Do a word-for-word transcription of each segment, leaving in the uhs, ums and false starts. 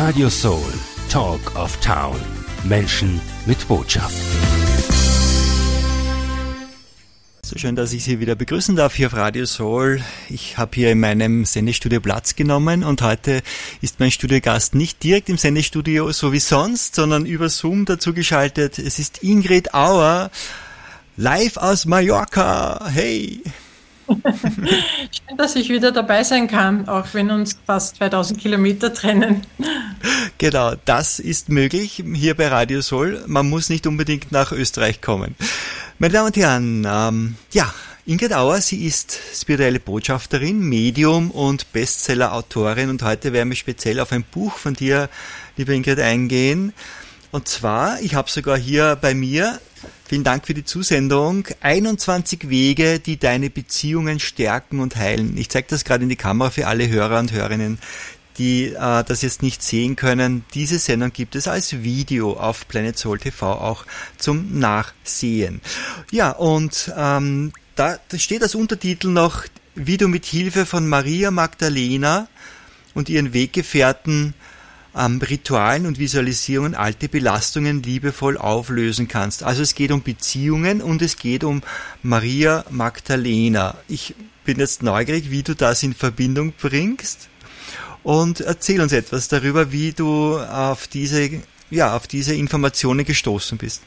Radio Soul, Talk of Town. Menschen mit Botschaft. So schön, dass ich Sie wieder begrüßen darf hier auf Radio Soul. Ich habe hier in meinem Sendestudio Platz genommen und heute ist mein Studiogast nicht direkt im Sendestudio, so wie sonst, sondern über Zoom dazu geschaltet. Es ist Ingrid Auer, live aus Mallorca. Hey! Schön, dass ich wieder dabei sein kann, auch wenn uns fast zweitausend Kilometer trennen. Genau, das ist möglich hier bei Radio Soul. Man muss nicht unbedingt nach Österreich kommen. Meine Damen und Herren, ähm, ja, Ingrid Auer, sie ist spirituelle Botschafterin, Medium und Bestseller-Autorin und heute werden wir speziell auf ein Buch von dir, liebe Ingrid, eingehen. Und zwar, ich habe sogar hier bei mir, vielen Dank für die Zusendung, einundzwanzig Wege, die deine Beziehungen stärken und heilen. Ich zeige das gerade in die Kamera für alle Hörer und Hörerinnen, die äh, das jetzt nicht sehen können. Diese Sendung gibt es als Video auf Planet Soul T V auch zum Nachsehen. Ja, und ähm, da, da steht als Untertitel noch, wie du mit Hilfe von Maria Magdalena und ihren Weggefährten ähm, Ritualen und Visualisierungen alte Belastungen liebevoll auflösen kannst. Also es geht um Beziehungen und es geht um Maria Magdalena. Ich bin jetzt neugierig, wie du das in Verbindung bringst. Und erzähl uns etwas darüber, wie du auf diese, ja, auf diese Informationen gestoßen bist.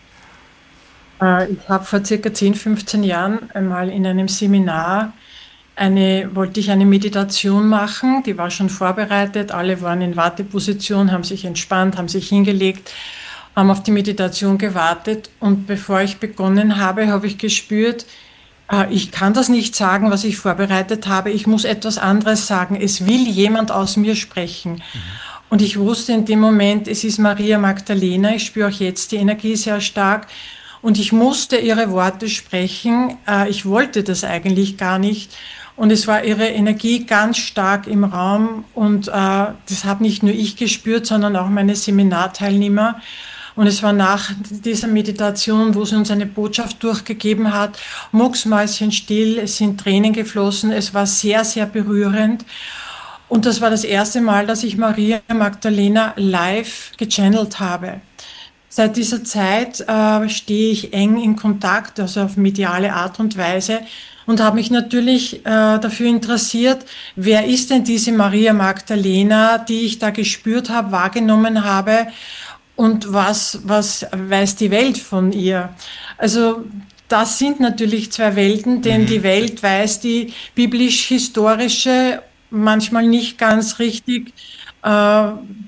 Ich habe vor circa zehn, fünfzehn Jahren einmal in einem Seminar eine, wollte ich eine Meditation machen, die war schon vorbereitet, alle waren in Warteposition, haben sich entspannt, haben sich hingelegt, haben auf die Meditation gewartet und bevor ich begonnen habe, habe ich gespürt, ich kann das nicht sagen, was ich vorbereitet habe. Ich muss etwas anderes sagen. Es will jemand aus mir sprechen. Mhm. Und ich wusste in dem Moment, es ist Maria Magdalena. Ich spüre auch jetzt die Energie sehr stark. Und ich musste ihre Worte sprechen. Ich wollte das eigentlich gar nicht. Und es war ihre Energie ganz stark im Raum. Und das habe nicht nur ich gespürt, sondern auch meine Seminarteilnehmer. Und es war nach dieser Meditation, wo sie uns eine Botschaft durchgegeben hat, mucksmäuschenstill, es sind Tränen geflossen, es war sehr, sehr berührend. Und das war das erste Mal, dass ich Maria Magdalena live gechannelt habe. Seit dieser Zeit äh, stehe ich eng in Kontakt, also auf mediale Art und Weise, und habe mich natürlich äh, dafür interessiert, wer ist denn diese Maria Magdalena, die ich da gespürt habe, wahrgenommen habe, und was, was weiß die Welt von ihr? Also das sind natürlich zwei Welten, denn mhm. die Welt weiß die biblisch-historische, manchmal nicht ganz richtig äh,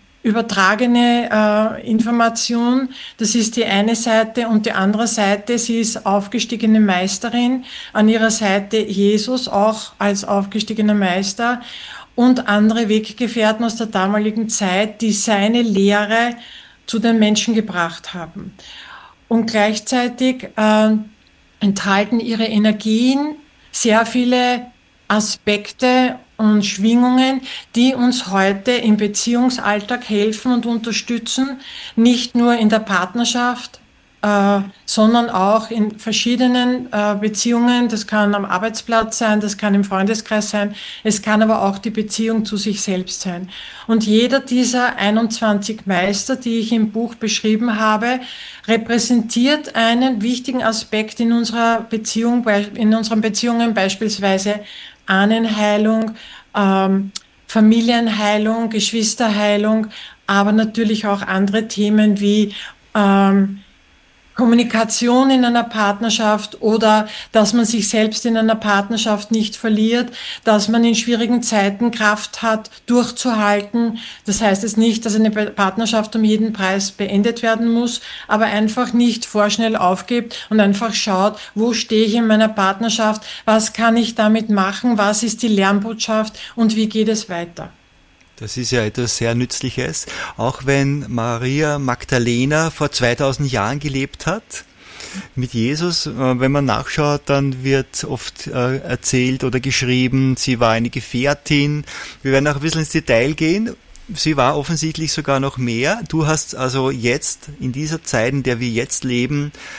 übertragene äh, Information. Das ist die eine Seite und die andere Seite, sie ist aufgestiegene Meisterin, an ihrer Seite Jesus auch als aufgestiegener Meister und andere Weggefährten aus der damaligen Zeit, die seine Lehre zu den Menschen gebracht haben. Und gleichzeitig äh, enthalten ihre Energien sehr viele Aspekte und Schwingungen, die uns heute im Beziehungsalltag helfen und unterstützen, nicht nur in der Partnerschaft, äh, sondern auch in verschiedenen äh, Beziehungen. Das kann am Arbeitsplatz sein, das kann im Freundeskreis sein, es kann aber auch die Beziehung zu sich selbst sein. Und jeder dieser einundzwanzig Meister, die ich im Buch beschrieben habe, repräsentiert einen wichtigen Aspekt in unserer Beziehung, in unseren Beziehungen, beispielsweise Ahnenheilung, ähm, Familienheilung, Geschwisterheilung, aber natürlich auch andere Themen wie ähm, Kommunikation in einer Partnerschaft oder dass man sich selbst in einer Partnerschaft nicht verliert, dass man in schwierigen Zeiten Kraft hat, durchzuhalten. Das heißt es nicht, dass eine Partnerschaft um jeden Preis beendet werden muss, aber einfach nicht vorschnell aufgibt und einfach schaut, wo stehe ich in meiner Partnerschaft, was kann ich damit machen, was ist die Lernbotschaft und wie geht es weiter. Das ist ja etwas sehr Nützliches, auch wenn Maria Magdalena vor zweitausend Jahren gelebt hat mit Jesus. Wenn man nachschaut, dann wird oft äh, erzählt oder geschrieben, sie war eine Gefährtin. Wir werden auch ein bisschen ins Detail gehen. Sie war offensichtlich sogar noch mehr. Du hast also jetzt, in dieser Zeit, in der wir jetzt leben,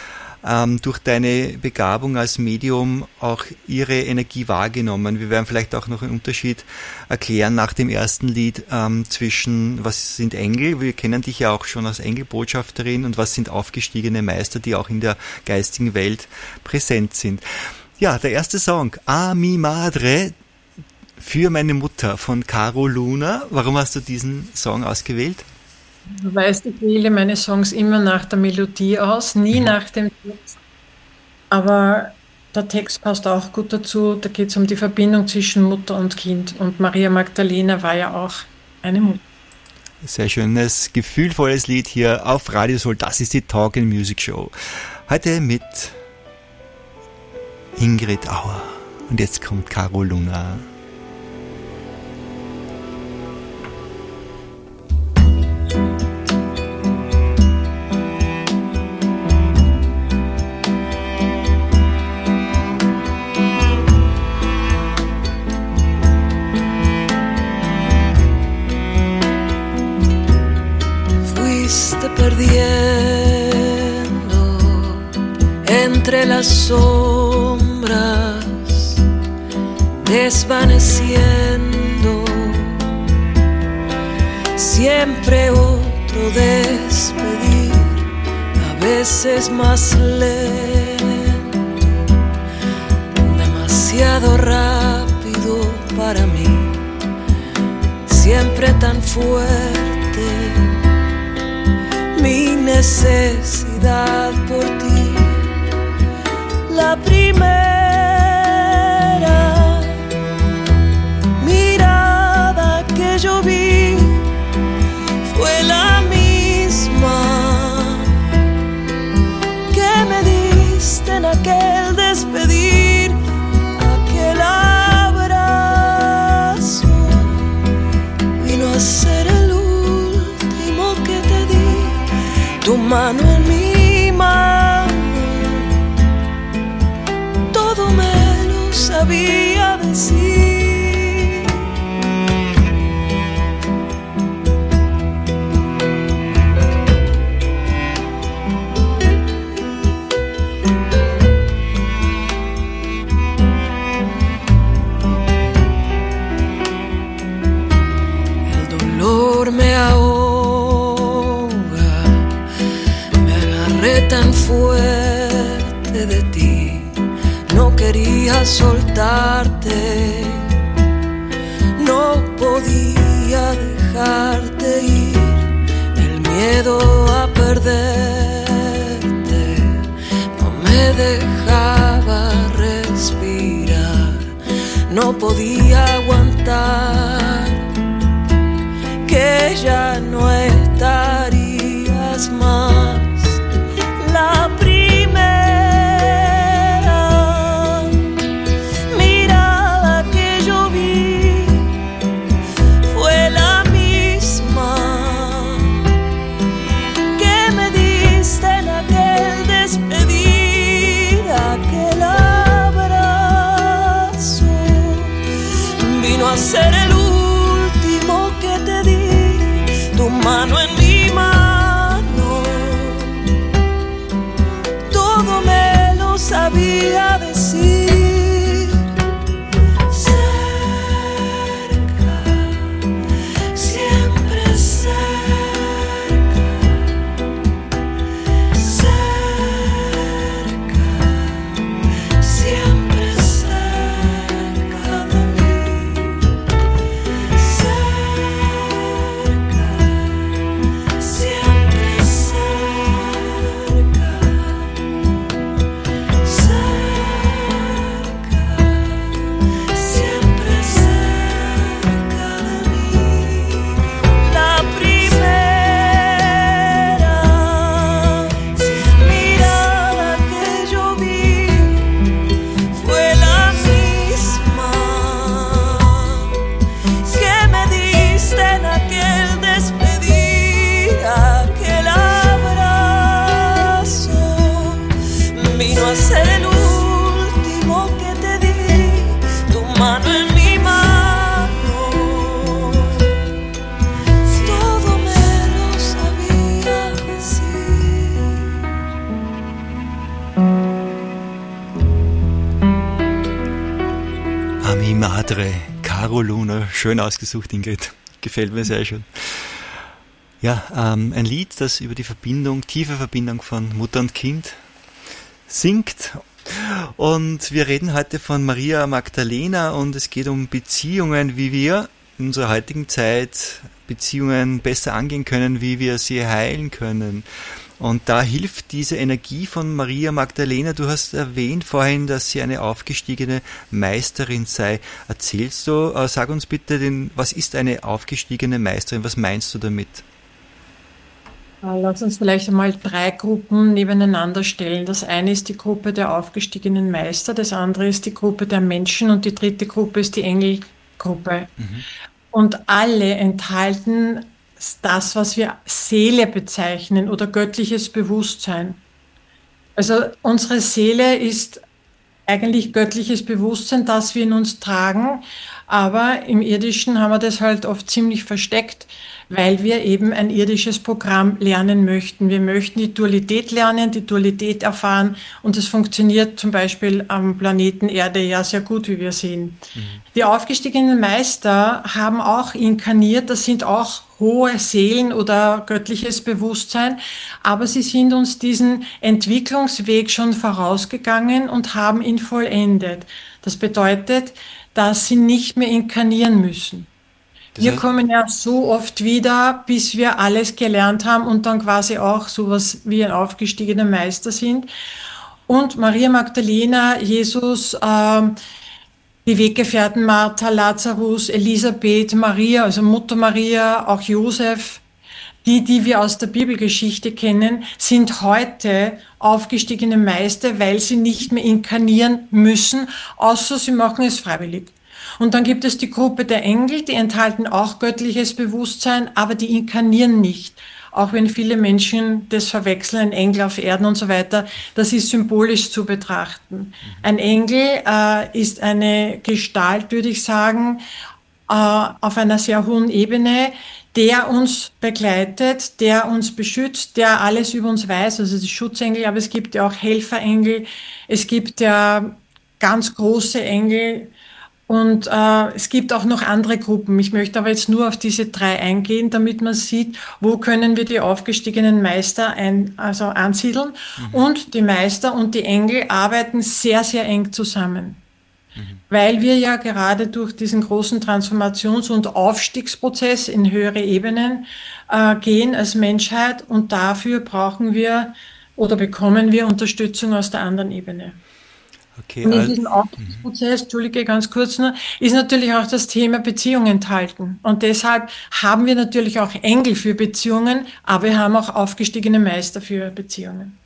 ähm, durch deine Begabung als Medium auch ihre Energie wahrgenommen. Wir werden vielleicht auch noch einen Unterschied erklären nach dem ersten Lied ähm, zwischen, was sind Engel, wir kennen dich ja auch schon als Engelbotschafterin, und was sind aufgestiegene Meister, die auch in der geistigen Welt präsent sind. Ja, der erste Song, A mi madre, für meine Mutter von Caro Luna. Warum hast du diesen Song ausgewählt? Du weißt, ich wähle meine Songs immer nach der Melodie aus, nie nach dem Text. Aber der Text passt auch gut dazu. Da geht es um die Verbindung zwischen Mutter und Kind. Und Maria Magdalena war ja auch eine Mutter. Sehr schönes, gefühlvolles Lied hier auf Radio Soul. Das ist die Talk and Music Show. Heute mit Ingrid Auer. Und jetzt kommt Caro Luna. Perdiendo entre las sombras, desvaneciendo, siempre otro despedir, a veces más lento, demasiado rápido para mí, siempre tan fuerte. Mi necesidad por ti, la primera mirada que yo vi fue la misma que me diste en aquel despedir, aquel abrazo vino a ser el último que te di. Tu mano en mi mano, todo me lo sabía decir. El dolor me ahoga, tan fuerte de ti, no quería soltarte, no podía dejarte ir, el miedo a perderte no me dejaba respirar, no podía aguantar que ya no estarías más. La primera mirada que yo vi fue la misma que me diste en aquel despedir, aquel abrazo vino a ser el último que te di, tu mano en mi mano. Sabía decir cerca, siempre cerca, cerca, siempre cerca de mí, cerca, siempre cerca. Ser el último que te di, tu mano en mi mano, todo me lo sabía decir. schön ausgesucht, Ingrid. Gefällt mir sehr schön. Ja, ähm, ein Lied, das über die Verbindung, tiefe Verbindung von Mutter und Kind singt. Und wir reden heute von Maria Magdalena und es geht um Beziehungen, wie wir in unserer heutigen Zeit Beziehungen besser angehen können, wie wir sie heilen können. Und da hilft diese Energie von Maria Magdalena. Du hast erwähnt vorhin, dass sie eine aufgestiegene Meisterin sei. Erzählst du, äh, sag uns bitte, den, was ist eine aufgestiegene Meisterin? Was meinst du damit? Lass uns vielleicht einmal drei Gruppen nebeneinander stellen. Das eine ist die Gruppe der aufgestiegenen Meister, das andere ist die Gruppe der Menschen und die dritte Gruppe ist die Engelgruppe. Mhm. Und alle enthalten das, was wir Seele bezeichnen oder göttliches Bewusstsein. Also unsere Seele ist eigentlich göttliches Bewusstsein, das wir in uns tragen, aber im Irdischen haben wir das halt oft ziemlich versteckt, weil wir eben ein irdisches Programm lernen möchten. Wir möchten die Dualität lernen, die Dualität erfahren und es funktioniert zum Beispiel am Planeten Erde ja sehr gut, wie wir sehen. Mhm. Die aufgestiegenen Meister haben auch inkarniert, das sind auch hohe Seelen oder göttliches Bewusstsein, aber sie sind uns diesen Entwicklungsweg schon vorausgegangen und haben ihn vollendet. Das bedeutet, dass sie nicht mehr inkarnieren müssen. Das heißt, wir kommen ja so oft wieder, bis wir alles gelernt haben und dann quasi auch sowas wie ein aufgestiegener Meister sind. Und Maria Magdalena, Jesus, äh, die Weggefährten Martha, Lazarus, Elisabeth, Maria, also Mutter Maria, auch Josef, die, die wir aus der Bibelgeschichte kennen, sind heute aufgestiegene Meister, weil sie nicht mehr inkarnieren müssen, außer sie machen es freiwillig. Und dann gibt es die Gruppe der Engel, die enthalten auch göttliches Bewusstsein, aber die inkarnieren nicht. Auch wenn viele Menschen das verwechseln, ein Engel auf Erden und so weiter, das ist symbolisch zu betrachten. Ein Engel äh, ist eine Gestalt, würde ich sagen, äh, auf einer sehr hohen Ebene, der uns begleitet, der uns beschützt, der alles über uns weiß, also die Schutzengel, aber es gibt ja auch Helferengel, es gibt ja ganz große Engel, und äh, es gibt auch noch andere Gruppen. Ich möchte aber jetzt nur auf diese drei eingehen, damit man sieht, wo können wir die aufgestiegenen Meister ein, also ansiedeln. Mhm. Und die Meister und die Engel arbeiten sehr, sehr eng zusammen. Mhm. Weil wir ja gerade durch diesen großen Transformations- und Aufstiegsprozess in höhere Ebenen äh, gehen als Menschheit. Und dafür brauchen wir oder bekommen wir Unterstützung aus der anderen Ebene. Okay, und in diesem Aufstiegsprozess, Entschuldige, ganz kurz nur, ist natürlich auch das Thema Beziehung enthalten. Und deshalb haben wir natürlich auch Engel für Beziehungen, aber wir haben auch aufgestiegene Meister für Beziehungen.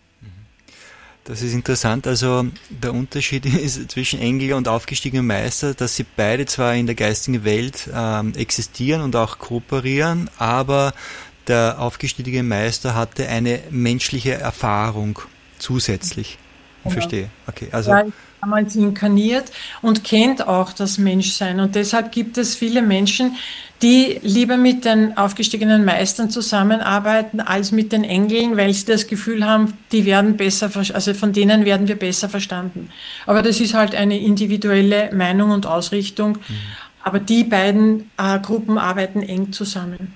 Das ist interessant. Also der Unterschied ist zwischen Engel und aufgestiegenen Meister, dass sie beide zwar in der geistigen Welt ähm, existieren und auch kooperieren, aber der aufgestiegene Meister hatte eine menschliche Erfahrung zusätzlich. Ich verstehe. Okay, also. Ja, damals inkarniert und kennt auch das Menschsein. Und deshalb gibt es viele Menschen, die lieber mit den aufgestiegenen Meistern zusammenarbeiten als mit den Engeln, weil sie das Gefühl haben, die werden besser, also von denen werden wir besser verstanden. Aber das ist halt eine individuelle Meinung und Ausrichtung. Mhm. Aber die beiden äh, Gruppen arbeiten eng zusammen.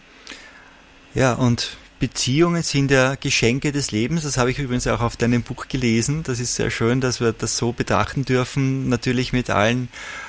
Ja, und Beziehungen sind ja Geschenke des Lebens, das habe ich übrigens auch auf deinem Buch gelesen. Das ist sehr schön, dass wir das so betrachten dürfen, natürlich mit allen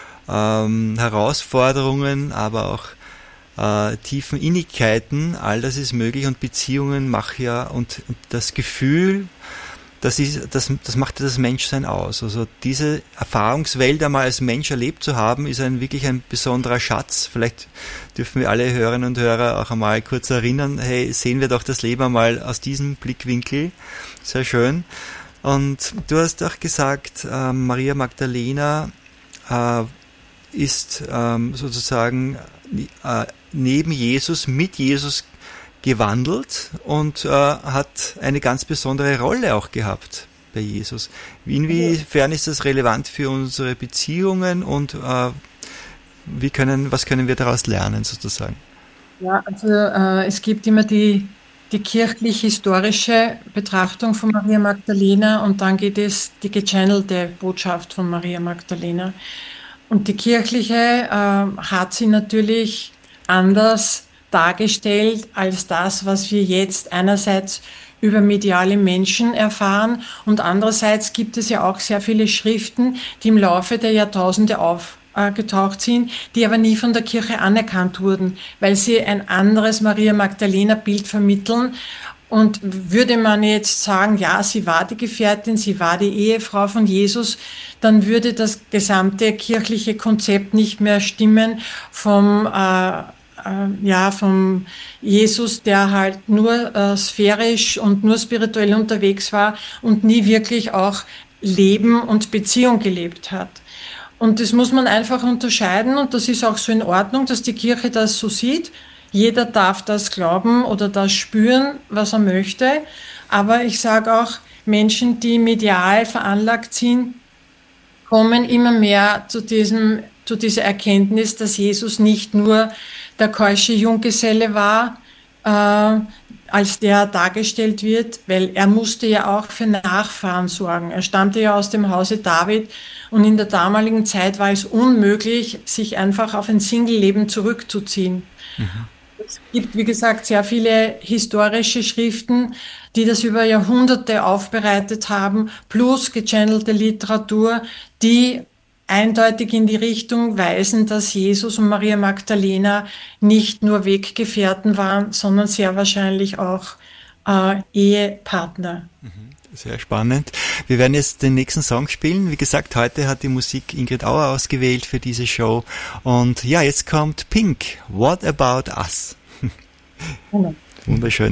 ähm, Herausforderungen, aber auch äh, tiefen Innigkeiten. All das ist möglich und Beziehungen machen ja und, und das Gefühl, das, ist, das, das macht ja das Menschsein aus. Also diese Erfahrungswelt einmal als Mensch erlebt zu haben, ist ein wirklich ein besonderer Schatz. Vielleicht dürfen wir alle Hörerinnen und Hörer auch einmal kurz erinnern, hey, sehen wir doch das Leben einmal aus diesem Blickwinkel. Sehr schön. Und du hast auch gesagt, äh, Maria Magdalena äh, ist ähm, sozusagen äh, neben Jesus, mit Jesus gewandelt und äh, hat eine ganz besondere Rolle auch gehabt bei Jesus. Inwiefern ist das relevant für unsere Beziehungen und äh, wie können, was können wir daraus lernen sozusagen? Ja, also äh, es gibt immer die, die kirchlich-historische Betrachtung von Maria Magdalena und dann geht es die gechannelte Botschaft von Maria Magdalena. Und die kirchliche äh, hat sie natürlich anders dargestellt als das, was wir jetzt einerseits über mediale Menschen erfahren und andererseits gibt es ja auch sehr viele Schriften, die im Laufe der Jahrtausende aufgetaucht sind, die aber nie von der Kirche anerkannt wurden, weil sie ein anderes Maria Magdalena-Bild vermitteln. Und würde man jetzt sagen, ja, sie war die Gefährtin, sie war die Ehefrau von Jesus, dann würde das gesamte kirchliche Konzept nicht mehr stimmen vom äh, ja, vom Jesus, der halt nur äh, sphärisch und nur spirituell unterwegs war und nie wirklich auch Leben und Beziehung gelebt hat. Und das muss man einfach unterscheiden und das ist auch so in Ordnung, dass die Kirche das so sieht. Jeder darf das glauben oder das spüren, was er möchte. Aber ich sage auch, Menschen, die medial veranlagt sind, kommen immer mehr zu diesem, zu dieser Erkenntnis, dass Jesus nicht nur der keusche Junggeselle war, äh, als der dargestellt wird, weil er musste ja auch für Nachfahren sorgen. Er stammte ja aus dem Hause David und in der damaligen Zeit war es unmöglich, sich einfach auf ein Single-Leben zurückzuziehen. Mhm. Es gibt, wie gesagt, sehr viele historische Schriften, die das über Jahrhunderte aufbereitet haben, plus gechannelte Literatur, die eindeutig in die Richtung weisen, dass Jesus und Maria Magdalena nicht nur Weggefährten waren, sondern sehr wahrscheinlich auch äh, Ehepartner. Sehr spannend. Wir werden jetzt den nächsten Song spielen. Wie gesagt, heute hat die Musik Ingrid Auer ausgewählt für diese Show. Und ja, jetzt kommt Pink. What About Us? Ja. Wunderschön.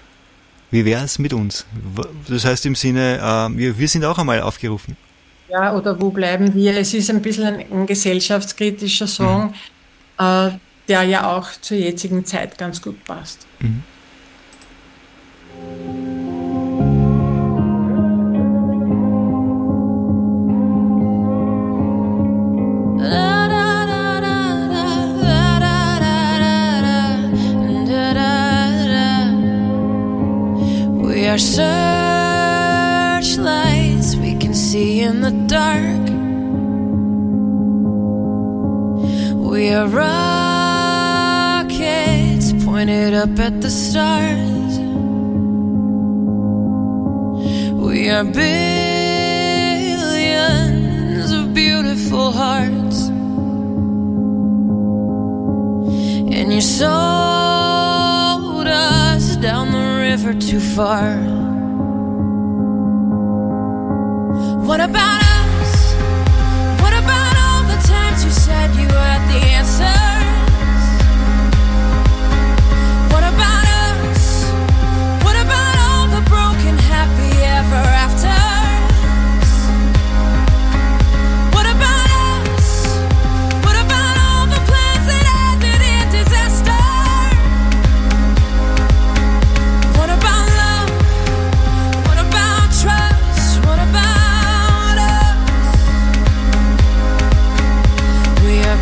Wie wäre es mit uns? Das heißt im Sinne, äh, wir, wir sind auch einmal aufgerufen. Ja, oder wo bleiben wir? Es ist ein bisschen ein, ein gesellschaftskritischer Song, mhm. äh, der ja auch zur jetzigen Zeit ganz gut passt. Mhm. We are searchlights we can see in the dark. We are rockets pointed up at the stars. We are billions of beautiful hearts. And you sold us down the river too far. What about us? What about all the times you said you had the answers? What about us? What about all the broken happy ever afters? What about us? What about all the plans that ended in disaster? What about love? What about trust? What about us? We are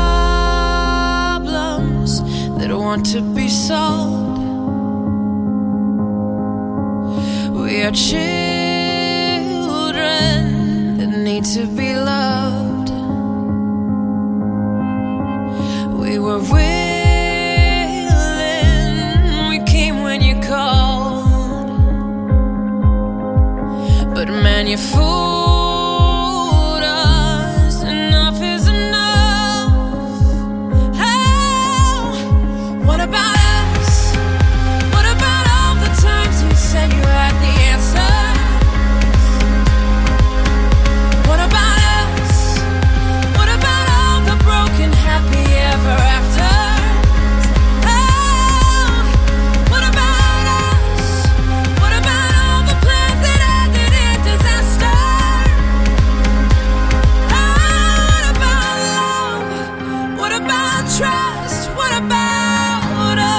problems that want to be solved. We are children that need to be loved. We were willing, we came when you called. But man, you fooled us, enough is enough. Oh, what about us? What about all the times you said you had the answers? What about us? What about all the broken happy ever afters? Oh, what about us? What about all the plans that ended in disaster? Oh, what about love? What about trust? What about us?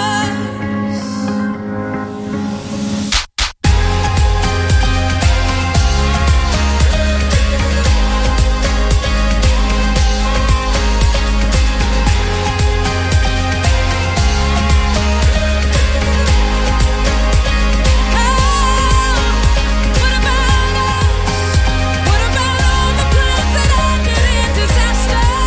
What about us? What about all the plans that ended in disaster?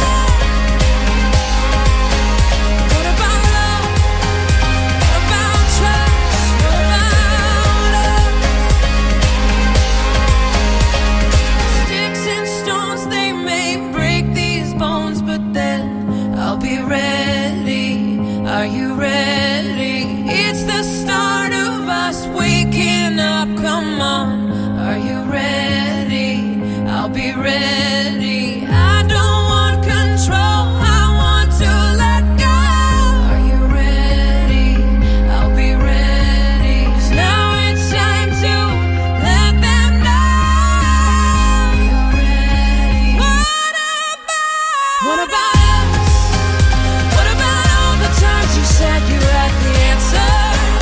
you ready? Are you ready? It's the start of us waking up, come on. Are you ready? I'll be ready. I don't want control, I want to let go. Are you ready? I'll be ready. 'Cause now it's time to let them know. Are you ready? What about? What about us? What about all the times you said you had the answers?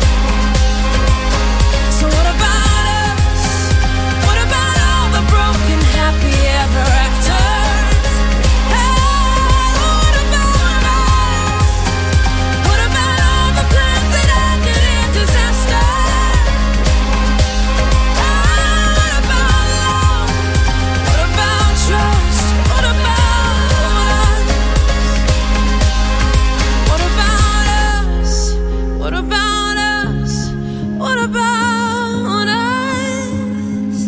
So what about us? What about all the broken happy ever afters? Hey, what about us? What about all the plans that ended in disaster? Ah, what about love? What about trust? What about us? What about us? What about us? What about us?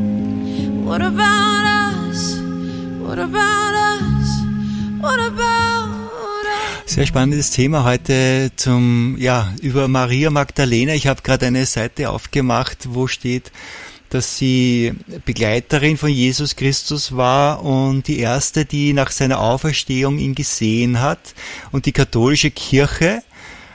What about us? What about us? What about us? Sehr spannendes Thema heute zum, ja, über Maria Magdalena. Ich habe gerade eine Seite aufgemacht, wo steht, dass sie Begleiterin von Jesus Christus war und die erste, die nach seiner Auferstehung ihn gesehen hat. Und die katholische Kirche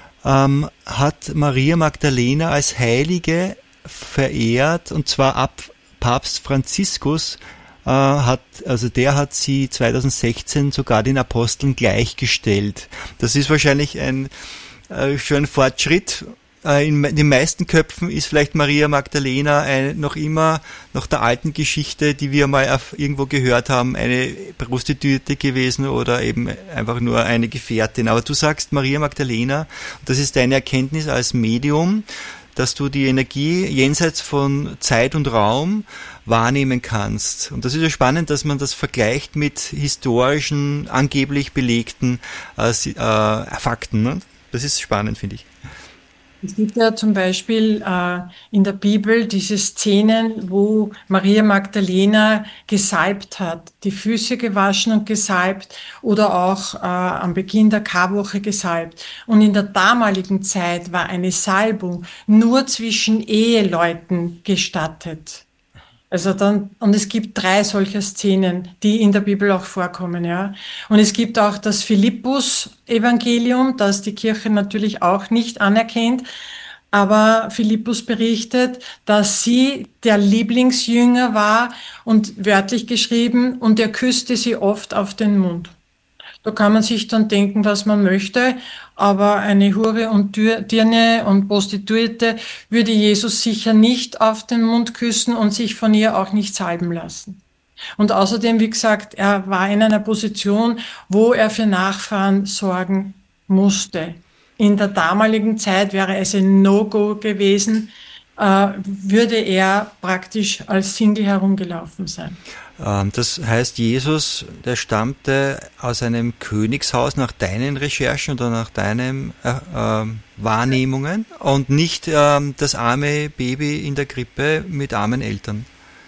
ähm, hat Maria Magdalena als Heilige verehrt, und zwar ab Papst Franziskus äh, hat, also der hat sie zweitausendsechzehn sogar den Aposteln gleichgestellt. Das ist wahrscheinlich ein äh, schon ein Fortschritt. Äh, in, in den meisten Köpfen ist vielleicht Maria Magdalena ein, noch immer nach der alten Geschichte, die wir mal auf, irgendwo gehört haben, eine Prostituierte gewesen oder eben einfach nur eine Gefährtin. Aber du sagst Maria Magdalena, das ist deine Erkenntnis als Medium, dass du die Energie jenseits von Zeit und Raum wahrnehmen kannst. Und das ist ja spannend, dass man das vergleicht mit historischen, angeblich belegten äh, äh, Fakten. Ne? Das ist spannend, finde ich. Es gibt ja zum Beispiel äh, in der Bibel diese Szenen, wo Maria Magdalena gesalbt hat, die Füße gewaschen und gesalbt oder auch äh, am Beginn der Karwoche gesalbt. Und in der damaligen Zeit war eine Salbung nur zwischen Eheleuten gestattet. Also dann, und es gibt drei solcher Szenen, die in der Bibel auch vorkommen, ja. Und es gibt auch das Philippus-Evangelium, das die Kirche natürlich auch nicht anerkennt. Aber Philippus berichtet, dass sie der Lieblingsjünger war und wörtlich geschrieben, und er küsste sie oft auf den Mund. Da kann man sich dann denken, was man möchte, aber eine Hure und Dirne und Prostituierte würde Jesus sicher nicht auf den Mund küssen und sich von ihr auch nicht salben lassen. Und außerdem, wie gesagt, er war in einer Position, wo er für Nachfahren sorgen musste. In der damaligen Zeit wäre es ein No-Go gewesen, äh, würde er praktisch als Single herumgelaufen sein. Das heißt, Jesus, der stammte aus einem Königshaus nach deinen Recherchen oder nach deinen äh, äh, Wahrnehmungen und nicht äh, das arme Baby in der Krippe mit armen Eltern.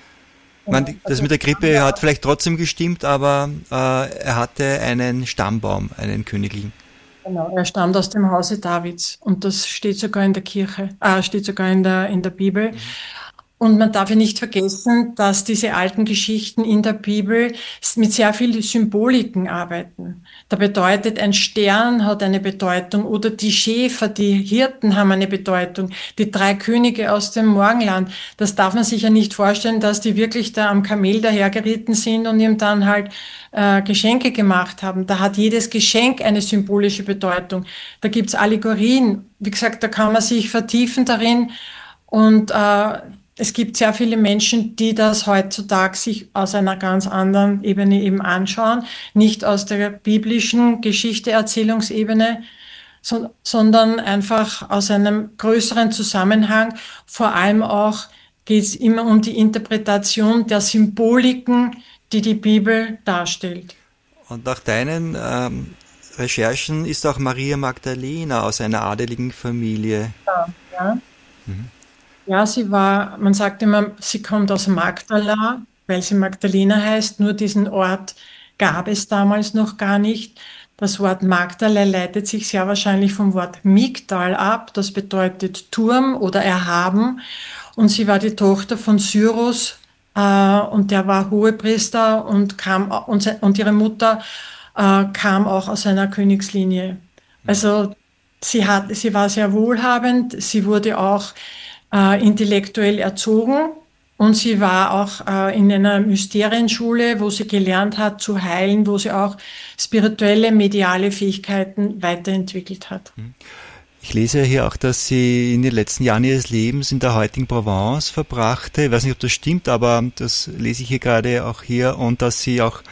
Ich meine, das mit der Krippe hat vielleicht trotzdem gestimmt, aber äh, er hatte einen Stammbaum, einen königlichen. Genau, er stammt aus dem Hause Davids und das steht sogar in der Kirche, äh, steht sogar in der, in der Bibel. Mhm. Und man darf ja nicht vergessen, dass diese alten Geschichten in der Bibel mit sehr vielen Symboliken arbeiten. Da bedeutet, ein Stern hat eine Bedeutung oder die Schäfer, die Hirten haben eine Bedeutung, die drei Könige aus dem Morgenland. Das darf man sich ja nicht vorstellen, dass die wirklich da am Kamel dahergeritten sind und ihm dann halt äh, Geschenke gemacht haben. Da hat jedes Geschenk eine symbolische Bedeutung. Da gibt's Allegorien. Wie gesagt, da kann man sich vertiefen darin und äh, es gibt sehr viele Menschen, die das heutzutage sich aus einer ganz anderen Ebene eben anschauen, nicht aus der biblischen Geschichte-Erzählungsebene, so, sondern einfach aus einem größeren Zusammenhang. Vor allem auch geht es immer um die Interpretation der Symboliken, die die Bibel darstellt. Und nach deinen ähm, Recherchen ist auch Maria Magdalena aus einer adeligen Familie. Ja, ja. Mhm. Ja, sie war, man sagt immer, sie kommt aus Magdala, weil sie Magdalena heißt, nur diesen Ort gab es damals noch gar nicht. Das Wort Magdala leitet sich sehr wahrscheinlich vom Wort Migdal ab. Das bedeutet Turm oder erhaben. Und sie war die Tochter von Cyrus, äh, und der war Hohepriester und kam, und, se- und ihre Mutter äh, kam auch aus einer Königslinie. Also sie hat, sie war sehr wohlhabend, sie wurde auch äh, intellektuell erzogen und sie war auch äh, in einer Mysterienschule, wo sie gelernt hat zu heilen, wo sie auch spirituelle, mediale Fähigkeiten weiterentwickelt hat. Ich lese ja hier auch, dass sie in den letzten Jahren ihres Lebens in der heutigen Provence verbrachte. Ich weiß nicht, ob das stimmt, aber das lese ich hier gerade auch hier, und dass sie auch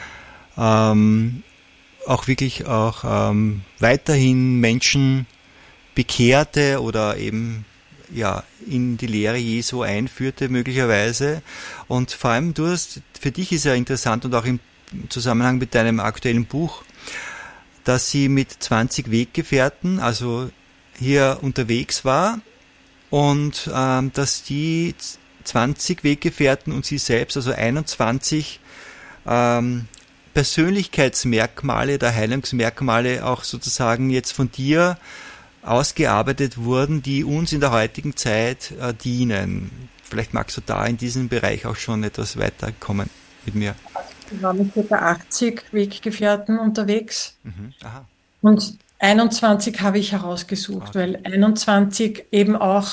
ähm, auch wirklich auch ähm, weiterhin Menschen bekehrte oder eben ja in die Lehre Jesu einführte möglicherweise. Und vor allem du hast, für dich ist ja interessant und auch im Zusammenhang mit deinem aktuellen Buch, dass sie mit zwanzig Weggefährten, also hier unterwegs war, und ähm, dass die zwanzig Weggefährten und sie selbst, also einundzwanzig ähm, Persönlichkeitsmerkmale, der Heilungsmerkmale auch sozusagen jetzt von dir ausgearbeitet wurden, die uns in der heutigen Zeit äh, dienen. Vielleicht magst du da in diesem Bereich auch schon etwas weiterkommen mit mir. Ich war mit ca. achtzig Weggefährten unterwegs. Mhm. Aha. Und einundzwanzig habe ich herausgesucht, Okay. weil einundzwanzig eben auch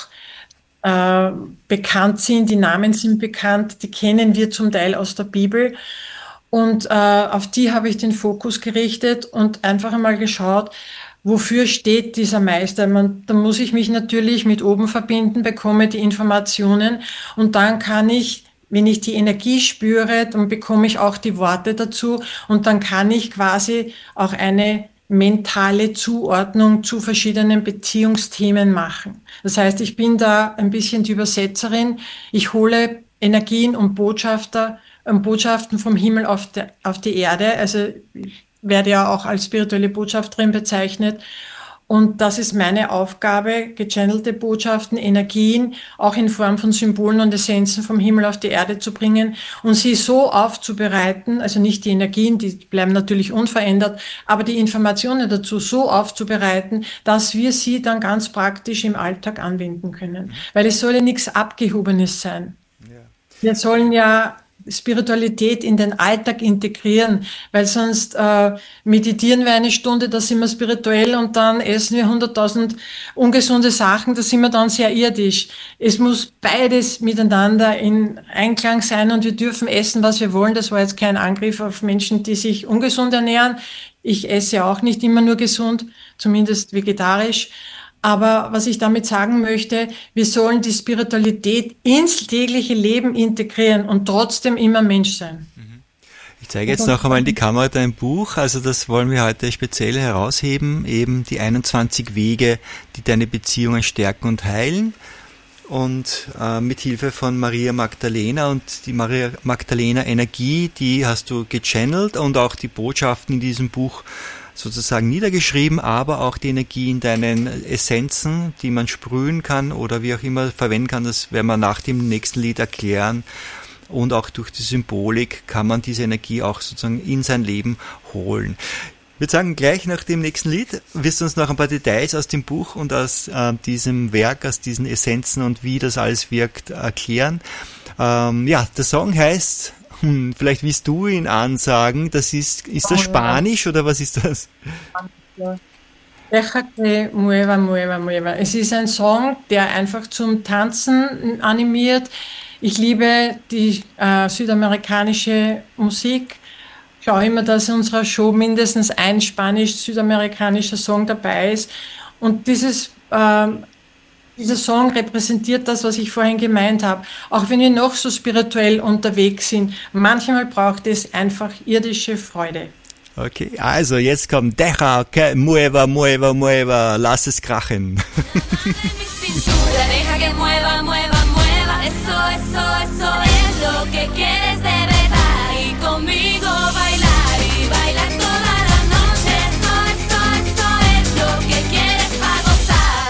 äh, bekannt sind, die Namen sind bekannt, die kennen wir zum Teil aus der Bibel. Und äh, auf die habe ich den Fokus gerichtet und einfach einmal geschaut, wofür steht dieser Meister. Man, da muss ich mich natürlich mit oben verbinden, bekomme die Informationen und dann kann ich, wenn ich die Energie spüre, dann bekomme ich auch die Worte dazu und dann kann ich quasi auch eine mentale Zuordnung zu verschiedenen Beziehungsthemen machen. Das heißt, ich bin da ein bisschen die Übersetzerin. Ich hole Energien und Botschafter, und Botschaften vom Himmel auf, de, auf die Erde. Also ich werde ja auch als spirituelle Botschafterin bezeichnet. Und das ist meine Aufgabe, gechannelte Botschaften, Energien, auch in Form von Symbolen und Essenzen vom Himmel auf die Erde zu bringen und sie so aufzubereiten, also nicht die Energien, die bleiben natürlich unverändert, aber die Informationen dazu so aufzubereiten, dass wir sie dann ganz praktisch im Alltag anwenden können. Weil es soll ja nichts Abgehobenes sein. Wir sollen ja Spiritualität in den Alltag integrieren, weil sonst äh, meditieren wir eine Stunde, da sind wir spirituell und dann essen wir hunderttausend ungesunde Sachen, da sind wir dann sehr irdisch. Es muss beides miteinander in Einklang sein und wir dürfen essen, was wir wollen. Das war jetzt kein Angriff auf Menschen, die sich ungesund ernähren. Ich esse auch nicht immer nur gesund, zumindest vegetarisch. Aber was ich damit sagen möchte, wir sollen die Spiritualität ins tägliche Leben integrieren und trotzdem immer Mensch sein. Ich zeige jetzt noch einmal in die Kamera dein Buch, also das wollen wir heute speziell herausheben, eben die einundzwanzig Wege, die deine Beziehungen stärken und heilen. Und äh, mit Hilfe von Maria Magdalena und die Maria Magdalena Energie, die hast du gechannelt und auch die Botschaften in diesem Buch sozusagen niedergeschrieben, aber auch die Energie in deinen Essenzen, die man sprühen kann oder wie auch immer verwenden kann, das werden wir nach dem nächsten Lied erklären. Und auch durch die Symbolik kann man diese Energie auch sozusagen in sein Leben holen. Ich würde sagen, gleich nach dem nächsten Lied wirst du uns noch ein paar Details aus dem Buch und aus äh, diesem Werk, aus diesen Essenzen und wie das alles wirkt, erklären. Ähm, ja, der Song heißt... Hm, vielleicht willst du ihn ansagen, das ist, ist das Spanisch oder was ist das? Deja que mueva, mueva, mueva. Es ist ein Song, der einfach zum Tanzen animiert. Ich liebe die äh, südamerikanische Musik. Ich schaue immer, dass in unserer Show mindestens ein spanisch-südamerikanischer Song dabei ist. Und dieses ähm, Dieser Song repräsentiert das, was ich vorhin gemeint habe. Auch wenn wir noch so spirituell unterwegs sind, manchmal braucht es einfach irdische Freude. Okay, also jetzt kommt Deja que mueva, mueva, mueva, lass es krachen. Deja que mueva, mueva, mueva. Eso, eso, eso es lo que quieres de verdad. Y conmigo bailar y bailar toda la noche. Eso, eso, eso es lo que quieres para gozar.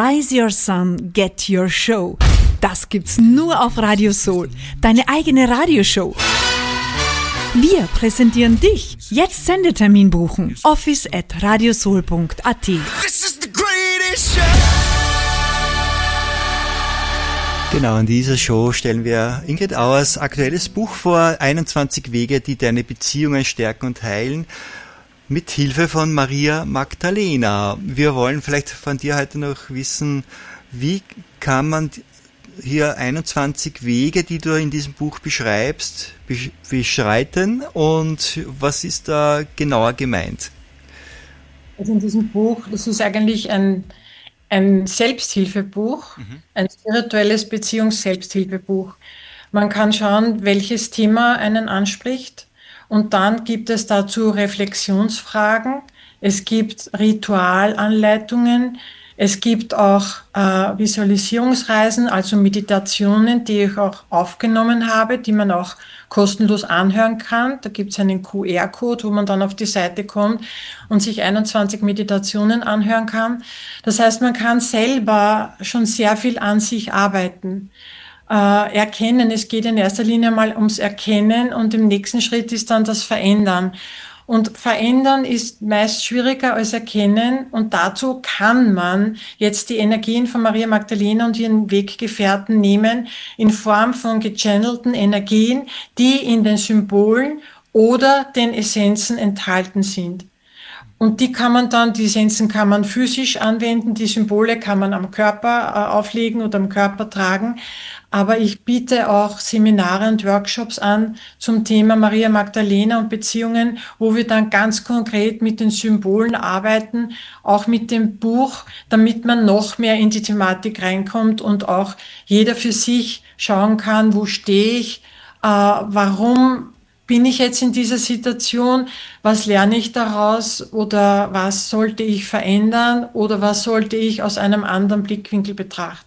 Rise Your Sun, Get Your Show. Das gibt's nur auf Radio Soul, deine eigene Radioshow. Wir präsentieren dich. Jetzt Sendetermin buchen. office at radiosoul punkt at. This is the greatest show. Genau, in dieser Show stellen wir Ingrid Auers aktuelles Buch vor, einundzwanzig Wege, die deine Beziehungen stärken und heilen, mit Hilfe von Maria Magdalena. Wir wollen vielleicht von dir heute noch wissen, wie kann man hier einundzwanzig Wege, die du in diesem Buch beschreibst, beschreiten und was ist da genauer gemeint? Also in diesem Buch, das ist eigentlich ein, ein Selbsthilfebuch, mhm. ein spirituelles Beziehungs-Selbsthilfebuch. Man kann schauen, welches Thema einen anspricht und dann gibt es dazu Reflexionsfragen, es gibt Ritualanleitungen, es gibt auch äh, Visualisierungsreisen, also Meditationen, die ich auch aufgenommen habe, die man auch kostenlos anhören kann. Da gibt es einen Q R-Code, wo man dann auf die Seite kommt und sich einundzwanzig Meditationen anhören kann. Das heißt, man kann selber schon sehr viel an sich arbeiten. Äh, erkennen, es geht in erster Linie mal ums Erkennen und im nächsten Schritt ist dann das Verändern. Und verändern ist meist schwieriger als erkennen und dazu kann man jetzt die Energien von Maria Magdalena und ihren Weggefährten nehmen in Form von gechannelten Energien, die in den Symbolen oder den Essenzen enthalten sind. Und die kann man dann, die Essenzen kann man physisch anwenden, die Symbole kann man am Körper äh, auflegen oder am Körper tragen. Aber ich biete auch Seminare und Workshops an zum Thema Maria Magdalena und Beziehungen, wo wir dann ganz konkret mit den Symbolen arbeiten, auch mit dem Buch, damit man noch mehr in die Thematik reinkommt und auch jeder für sich schauen kann, wo stehe ich, äh, warum bin ich jetzt in dieser Situation, was lerne ich daraus oder was sollte ich verändern oder was sollte ich aus einem anderen Blickwinkel betrachten.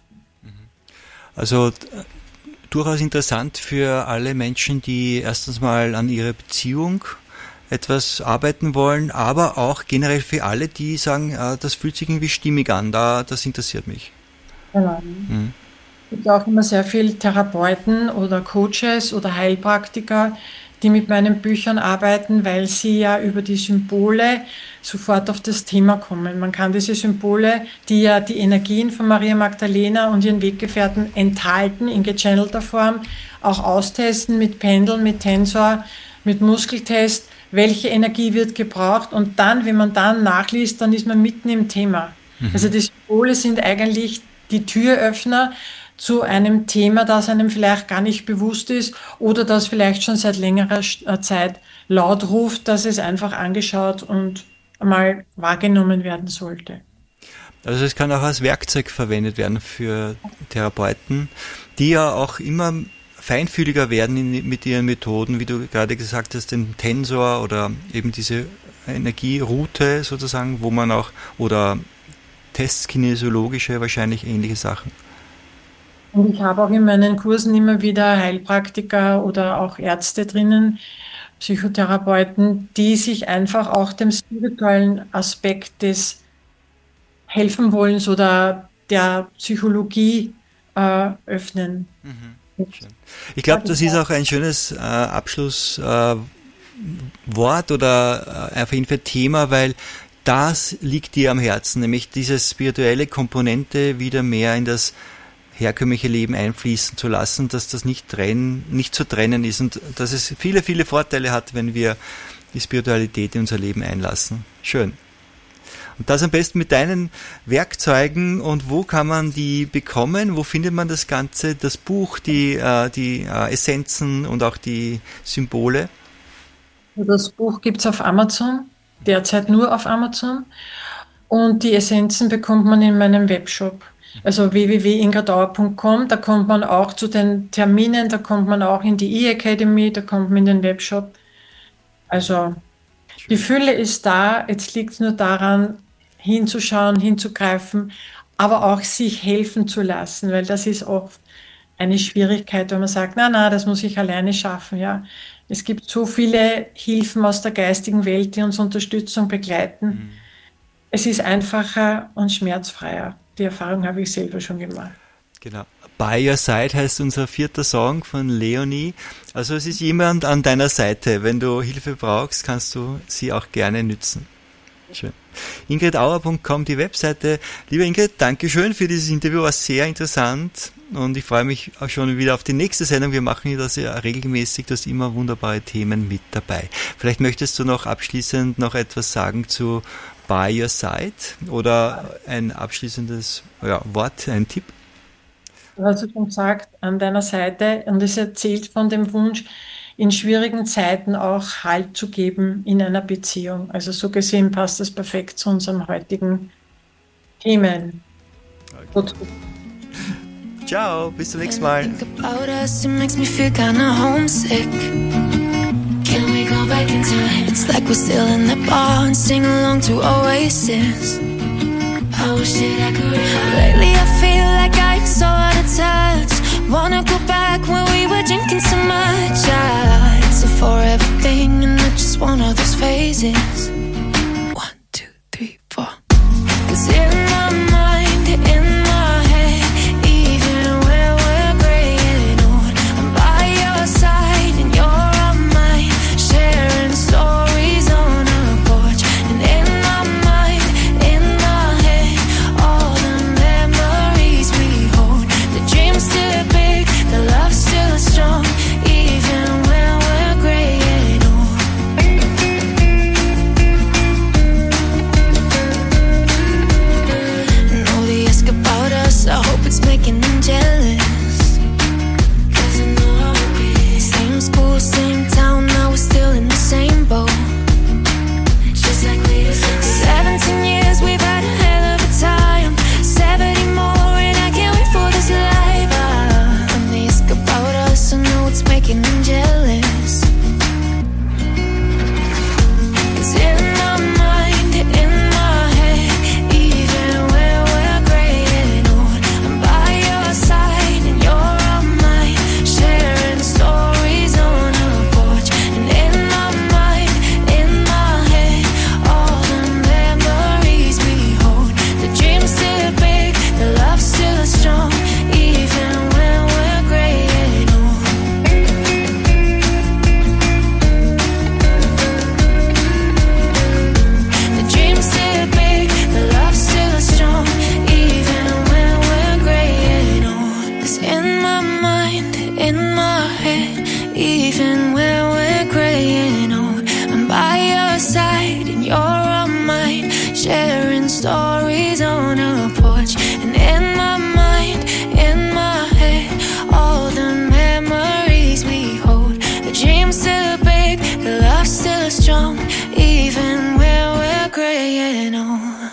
Also durchaus interessant für alle Menschen, die erstens mal an ihrer Beziehung etwas arbeiten wollen, aber auch generell für alle, die sagen, das fühlt sich irgendwie stimmig an, da, das interessiert mich. Genau. Mhm. Es gibt auch immer sehr viele Therapeuten oder Coaches oder Heilpraktiker, die mit meinen Büchern arbeiten, weil sie ja über die Symbole sofort auf das Thema kommen. Man kann diese Symbole, die ja die Energien von Maria Magdalena und ihren Weggefährten enthalten, in gechannelter Form, auch austesten mit Pendeln, mit Tensor, mit Muskeltest, welche Energie wird gebraucht und dann, wenn man dann nachliest, dann ist man mitten im Thema. Mhm. Also die Symbole sind eigentlich die Türöffner zu einem Thema, das einem vielleicht gar nicht bewusst ist oder das vielleicht schon seit längerer Zeit laut ruft, dass es einfach angeschaut und mal wahrgenommen werden sollte. Also es kann auch als Werkzeug verwendet werden für Therapeuten, die ja auch immer feinfühliger werden in, mit ihren Methoden, wie du gerade gesagt hast, den Tensor oder eben diese Energieroute sozusagen, wo man auch, oder Tests, kinesiologische, wahrscheinlich ähnliche Sachen. Und ich habe auch in meinen Kursen immer wieder Heilpraktiker oder auch Ärzte drinnen, Psychotherapeuten, die sich einfach auch dem spirituellen Aspekt des Helfenwollens oder der Psychologie äh, öffnen. Mhm. Ich glaube, das ist auch ein schönes äh, Abschlusswort äh, oder äh, auf jeden Fall Thema, weil das liegt dir am Herzen, nämlich diese spirituelle Komponente wieder mehr in das herkömmliche Leben einfließen zu lassen, dass das nicht trennen, nicht zu trennen ist und dass es viele, viele Vorteile hat, wenn wir die Spiritualität in unser Leben einlassen. Schön. Und das am besten mit deinen Werkzeugen. Und wo kann man die bekommen? Wo findet man das Ganze? Das Buch, die, äh, die äh, Essenzen und auch die Symbole? Das Buch gibt es auf Amazon, derzeit nur auf Amazon. Und die Essenzen bekommt man in meinem Webshop. Also w w w punkt ingrid auer punkt com, da kommt man auch zu den Terminen, da kommt man auch in die E-Academy, da kommt man in den Webshop. Also die Fülle ist da, jetzt liegt es nur daran, hinzuschauen, hinzugreifen, aber auch sich helfen zu lassen, weil das ist oft eine Schwierigkeit, wenn man sagt, na, na, das muss ich alleine schaffen, ja. Es gibt so viele Hilfen aus der geistigen Welt, die uns unterstützen und begleiten. Mhm. Es ist einfacher und schmerzfreier. die Erfahrung habe ich selber schon gemacht. Genau. By Your Side heißt unser vierter Song von Leonie. Also es ist jemand an deiner Seite. Wenn du Hilfe brauchst, kannst du sie auch gerne nützen. Schön. ingrid auer punkt com, die Webseite. Liebe Ingrid, danke schön für dieses Interview, war sehr interessant und ich freue mich auch schon wieder auf die nächste Sendung. Wir machen das ja regelmäßig, du hast immer wunderbare Themen mit dabei. Vielleicht möchtest du noch abschließend noch etwas sagen zu By Your Side oder ein abschließendes ja, Wort, ein Tipp? Du hast es schon gesagt, an deiner Seite, und es erzählt von dem Wunsch, in schwierigen Zeiten auch Halt zu geben in einer Beziehung. Also so gesehen passt das perfekt zu unseren heutigen Themen. Okay. Ciao, bis zum nächsten Mal. Think about us, it makes me feel kinda homesick. Can we go back in time? It's like we're still in the bar and sing along to Oasis. I wish that I could remember. Lately I feel like I'm so out of touch. Wanna go back when we were drinking so much. Ah, it's a forever thing and not just one of those phases. One, two, three, four. 'Cause in my mind, in my head, even when we're graying old, I'm by your side and you're on mine, sharing stories on a porch. And in my mind, in my head, all the memories we hold. The dream's still big, the love's still strong, even when we're graying old. And all they ask about us, I hope it's making them jealous. 'Cause I know how it is. Same school, same town, now we're still in the same boat. Just like we did. Seventeen years, we've had a hell of a time. Seventy more, and I can't wait for this life. Ah, and they ask about us, I know it's making them jealous. 'Cause in my mind, in my head, even when we're graying old, I'm by your side and you're on mine, sharing stories on a porch. And in my mind, in my head, all the memories we hold. The dream's still big, the love's still strong, even when we're graying old. The dream's still big, the love's still strong, even when we're graying old. 'Cause in my mind, in my head, even when we're graying old, I'm by your side and you're on mine, sharing stories on a porch. And in my mind, in my head, all the memories we hold. The dream's still big, the love's still strong, even when we're graying old.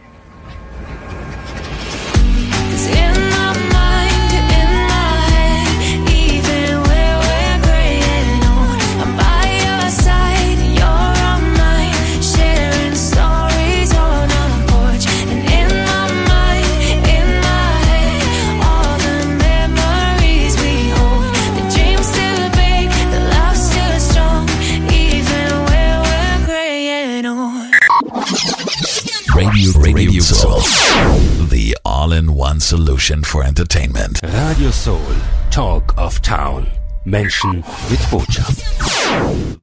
'Cause in my mind, in my head, even when we're graying old, I'm by your side and you're on mine, sharing stories on a porch. And in my mind, in my head, all the memories we hold. The dream's still big, the love's still strong, even when we're graying old. Radio, Radio Soul. The all-in-one solution for entertainment. Radio Soul, Talk of Town. Menschen mit Botschaft.